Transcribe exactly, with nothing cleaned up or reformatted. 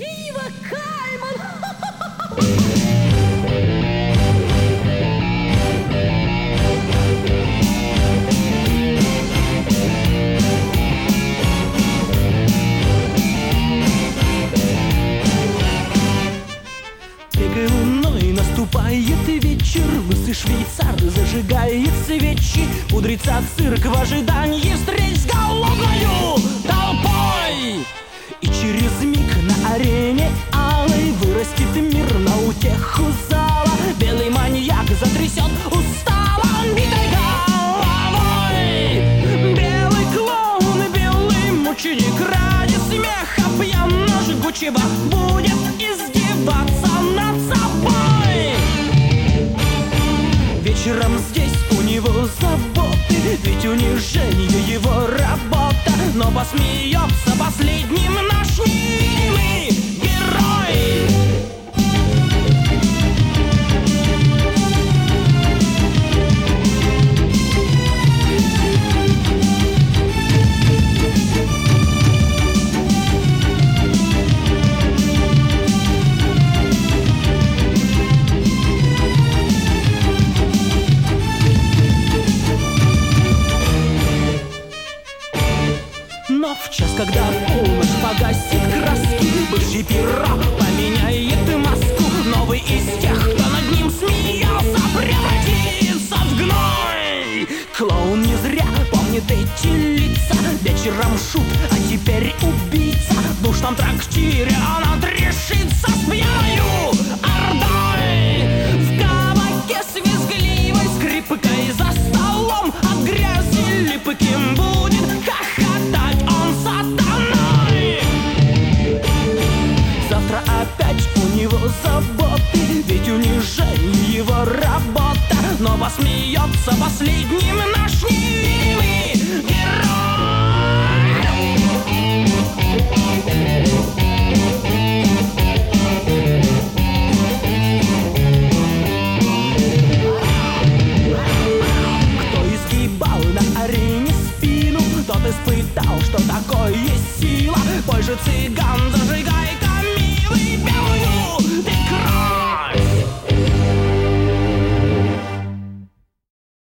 Ива Кайман! Пегой луной наступает вечер, лысый швейцар зажигает свечи, пудрится цирк в ожидании встреч с голодною толпой. И через миг на арене алой вырастет мир на утеху зала. Белый маньяк затрясет устало битой головой. Белый клоун, белый мученик ради смеха пьяно-жгучего будет издеваться над собой. Вечером здесь у него заботы, ведь унижение его работа. Но посмеется последним наш невидимый герой. Но в час, когда полночь погасит краски, бывший пирог поменяет маску. Новый из тех, кто над ним смеялся, превратится в гной. Клоун не зря помнит эти лица. Вечером шут, а теперь убийца. В душном трактире он отрешится с пьяною ордой. В кабаке с визгливой скрипкой за столом от грязи липким будет хохотать он сатаной. Завтра опять у него заботы, ведь унижение его работа. Но посмеется последним наш невидимый герой. Кто изгибал на арене спину, тот испытал, что такое сила. Бой же цыган зажигает